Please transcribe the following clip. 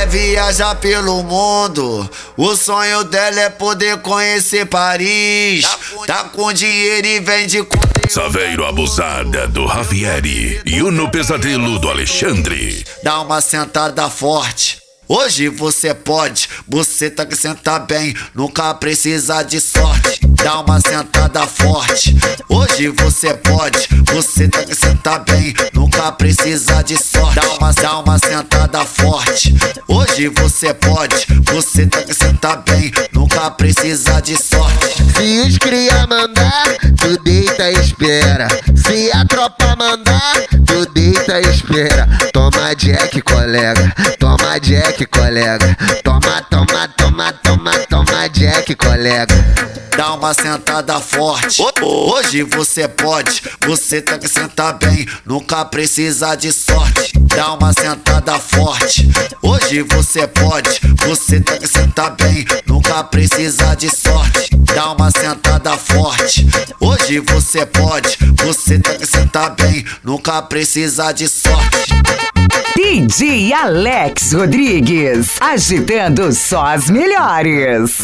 viajar pelo mundo. O sonho dela é poder conhecer Paris. Tá com dinheiro e vende conteúdo. Saveiro Abusada do Javieri e o No Pesadelo do Alexandre. Dá uma sentada forte. Hoje você pode, você tá que senta bem, nunca precisa de sorte. Dá uma sentada forte. Hoje você pode, você tá que senta bem, nunca precisa de sorte. Dá uma sentada forte. Hoje você pode, você tá que senta bem, nunca precisa de sorte. Se os cria mandar, tu deita e espera. Se a tropa mandar, tu deita e espera. Toma Jack, colega, toma Jack, colega. Toma, toma, toma, toma, toma Jack, colega. Dá uma sentada forte. Hoje você pode, você tá que senta bem, nunca precisa de sorte. Dá uma sentada forte. Hoje você pode, você tá que senta bem, nunca precisa de sorte. Dá uma sentada forte. Hoje você pode, você tá que senta bem, nunca precisa de sorte. DJ Alex Rodrigues, agitando só as melhores.